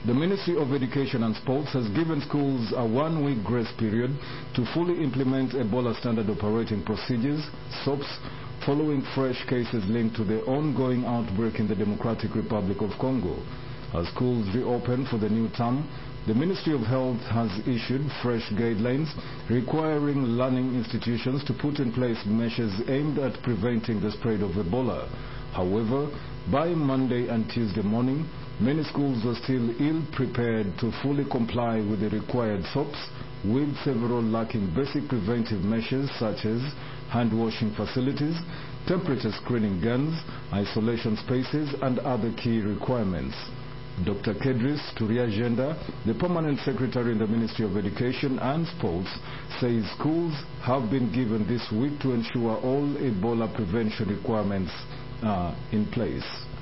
The Ministry of Education and Sports has given schools a one-week grace period to fully implement Ebola Standard Operating Procedures, SOPs, following fresh cases linked to the ongoing outbreak in the Democratic Republic of Congo. As schools reopen for the new term, the Ministry of Health has issued fresh guidelines requiring learning institutions to put in place measures aimed at preventing the spread of Ebola. However, by Monday and Tuesday morning, many schools were still ill-prepared to fully comply with the required SOPs, with several lacking basic preventive measures such as hand-washing facilities, temperature screening guns, isolation spaces, and other key requirements. Dr. Kedris Turiagenda, the Permanent Secretary in the Ministry of Education and Sports, says schools have been given this week to ensure all Ebola prevention requirements are in place.